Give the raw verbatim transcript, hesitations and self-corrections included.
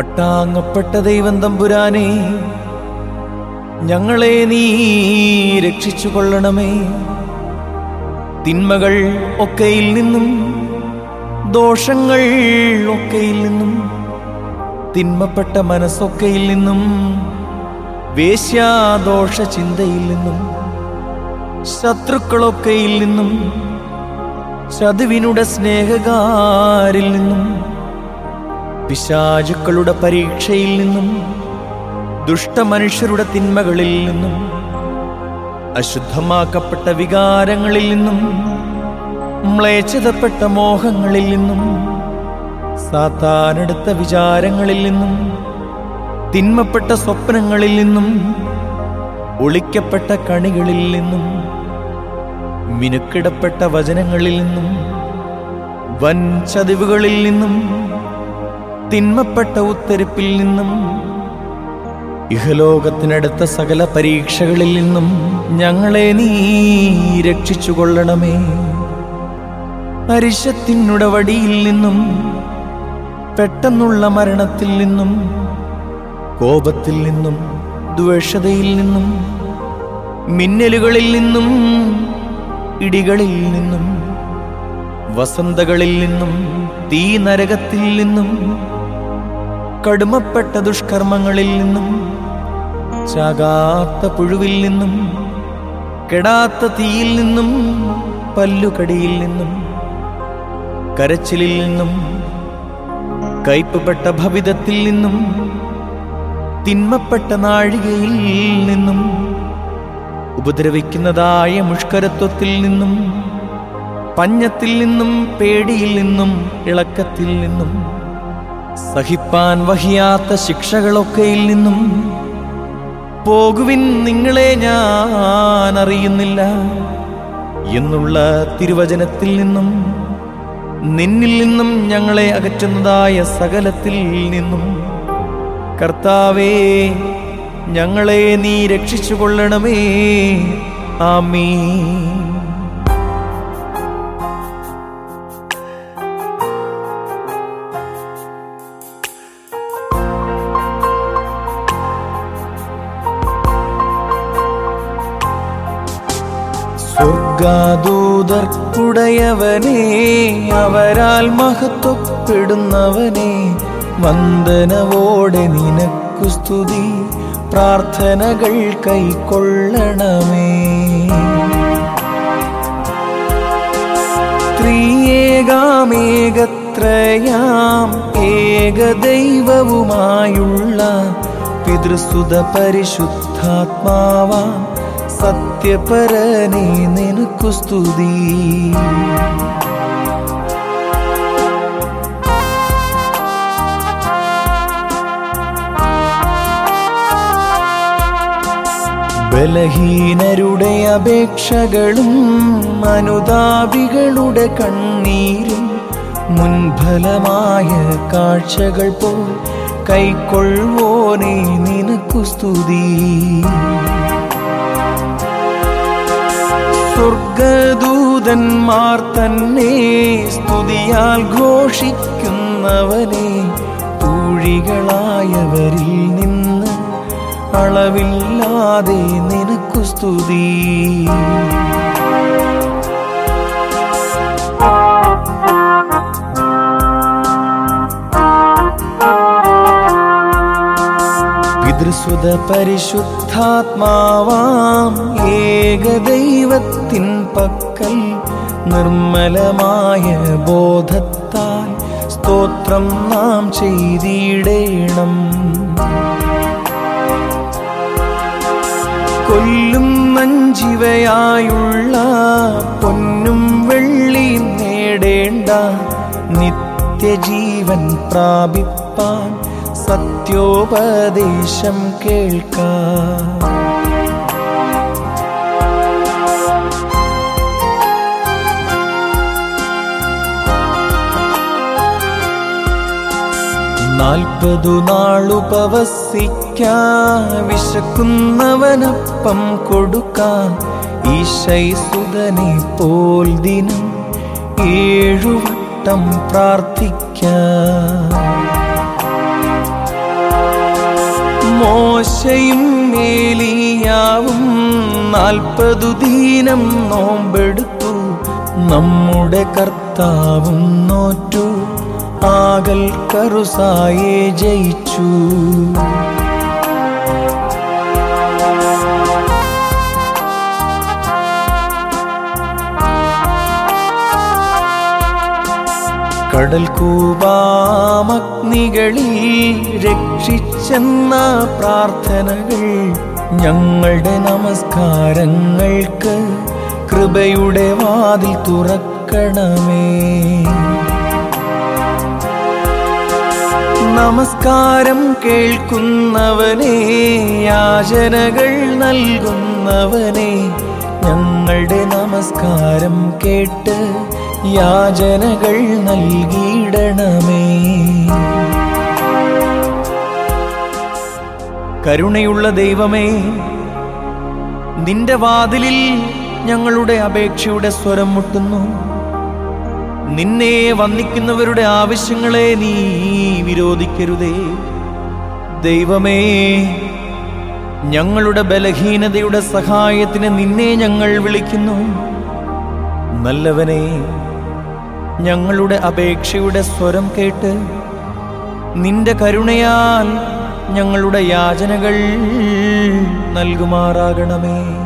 വട്ടാങ്ങപ്പെട്ട ദൈവം തമ്പുരാനെ, ഞങ്ങളെ നീ രക്ഷിച്ചു കൊള്ളണമേ. തിന്മകൾ ഒക്കെയിൽ നിന്നും, ദോഷങ്ങൾ ഒക്കെയിൽ നിന്നും, തിന്മപ്പെട്ട മനസ്സൊക്കെയിൽ നിന്നും, വേശ്യാദോഷ ചിന്തയിൽ നിന്നും, ശത്രുക്കളൊക്കെയിൽ നിന്നും, ചതിവിനുടെ സ്നേഹകാരിൽ നിന്നും, പിശാചുക്കളുടെ പരീക്ഷയിൽ നിന്നും, ദുഷ്ടമനുഷ്യരുടെ തിന്മകളിൽ നിന്നും, അശുദ്ധമാക്കപ്പെട്ട വികാരങ്ങളിൽ നിന്നും, മ്ലേച്ഛതപ്പെട്ട മോഹങ്ങളിൽ നിന്നും, സാത്താനെടുത്ത വിചാരങ്ങളിൽ നിന്നും, തിന്മപ്പെട്ട സ്വപ്നങ്ങളിൽ നിന്നും, ഒളിക്കപ്പെട്ട കണികളിൽ നിന്നും, മിനുക്കിടപ്പെട്ട വചനങ്ങളിൽ നിന്നും, വൻ ചതിവുകളിൽ നിന്നും, തിന്മപ്പെട്ട ഉത്തരിപ്പിൽ നിന്നും, ഇഹലോകത്തിനടുത്ത സകല പരീക്ഷകളിൽ നിന്നും ഞങ്ങളെ നീ രക്ഷിച്ചു കൊള്ളണമേ. അരിശത്തിനുടെ വടിയിൽ നിന്നും, പെട്ടെന്നുള്ള മരണത്തിൽ നിന്നും, കോപത്തിൽ നിന്നും, ദ്വേഷതയിൽ നിന്നും, മിന്നലുകളിൽ നിന്നും, ഇടികളിൽ നിന്നും, വസന്തകളിൽ നിന്നും, തീ നരകത്തിൽ നിന്നും, കടുമപ്പെട്ട ദുഷ്കർമ്മങ്ങളിൽ നിന്നും, ചാകാത്ത പുഴുവിൽ നിന്നും, കെടാത്ത തീയിൽ നിന്നും, പല്ലുകടിയിൽ നിന്നും, കരച്ചിലിൽ നിന്നും, കയ്പപ്പെട്ട ഭവിതത്തിൽ നിന്നും, തിന്മപ്പെട്ട നാഴികയിൽ നിന്നും, ഉപദ്രവിക്കുന്നതായ മുഷ്കരത്വത്തിൽ നിന്നും, പഞ്ഞത്തിൽ നിന്നും, പേടിയിൽ നിന്നും, ഇളക്കത്തിൽ നിന്നും, സഹിപ്പാൻ വഹിയാത്ത ശിക്ഷകളൊക്കെയിൽ നിന്നും, പോകുവിൻ നിങ്ങളെ ഞാൻ അറിയുന്നില്ല എന്നുള്ള തിരുവചനത്തിൽ നിന്നും, നിന്നിൽ നിന്നും ഞങ്ങളെ അകറ്റുന്നതായ സകലത്തിൽ നിന്നും, കർത്താവേ, ഞങ്ങളെ നീ രക്ഷിച്ചു കൊള്ളണമേ. ആമീൻ. സ്വർഗദൂതർക്കുടയവനേ, അവരാൽ മഹത്വപ്പെടുന്നവനേ, വന്ദനവോടെ നിനക്കു സ്തുതി, പ്രാർത്ഥനകൾ കൈക്കൊള്ളണമേ. ത്രിയേകാമേകത്രയാം ഏകദൈവവുമായുള്ള പിതൃസുത പരിശുദ്ധാത്മാവാം സത്യപരനേ നിനക്കു സ്തുതി. ബലഹീനരുടെ അപേക്ഷകളും അനുതാപികളുടെ കണ്ണീരും മുൻഫലമായ കാഴ്ചകൾ പോൽ കൈക്കൊള്ളുവോനേ നിനക്കു സ്തുതി. സ്വർഗദൂതന്മാർ തന്നെ സ്തുതിയാൽ ഘോഷിക്കുന്നവനെ, പൂഴികളായവരിൽ നിന്ന് അളവില്ലാതെ നിനക്കു സ്തുതി. പിതൃസുത പരിശുദ്ധാത്മാവാം ഏകദൈവത്തിൻ പക്കൽ നിർമ്മലമായ ബോധത്താൽ സ്തോത്രം നാം ചെയ്തിടേണം. കൊല്ലും നഞ്ചിവയായുള്ള പൊന്നും വെള്ളിയും നേടേണ്ട നിത്യജീവൻ പ്രാപിപ്പാൻ സത്യോപദേശം കേൾക്കാം. നാൽപ്പതു നാളുപവസിക്കാ, വിശക്കുന്നവനപ്പം കൊടുക്കാൻ, ഈശൈസുതനെ പോൽ ദിനം ഏഴുവട്ടം പ്രാർത്ഥിക്കാം. മോശയും ഏലിയാവും നാൽപ്പതു ദീനം നോമ്പെടുത്തു. നമ്മുടെ കർത്താവും നോറ്റു, ആകൽ കറുസായെ ജയിച്ചു. കടൽ കൂപാമഗ്നികളിൽ രക്ഷിച്ചെന്ന പ്രാർത്ഥനകൾ ഞങ്ങളുടെ നമസ്കാരങ്ങൾക്ക് കൃപയുടെ വാതിൽ തുറക്കണമേ. നമസ്കാരം കേൾക്കുന്നവനെ, യാചനകൾ നൽകുന്നവനെ, ഞങ്ങളുടെ നമസ്കാരം കേട്ട് യാചനകൾ നൽകിയിടണമേ. കരുണയുള്ള ദൈവമേ, നിന്റെ വാതിലിൽ ഞങ്ങളുടെ അപേക്ഷയുടെ സ്വരം മുട്ടുന്നു. നിന്നെ വന്ദിക്കുന്നവരുടെ ആവശ്യങ്ങളെ നീ വിരോധിക്കരുതേ. ദൈവമേ, ഞങ്ങളുടെ ബലഹീനതയുടെ സഹായത്തിന് നിന്നെ ഞങ്ങൾ വിളിക്കുന്നു. നല്ലവനെ, ഞങ്ങളുടെ അപേക്ഷയുടെ സ്വരം കേട്ട് നിന്റെ കരുണയാൽ ഞങ്ങളുടെ യാചനകൾ നൽകുമാറാകണമേ.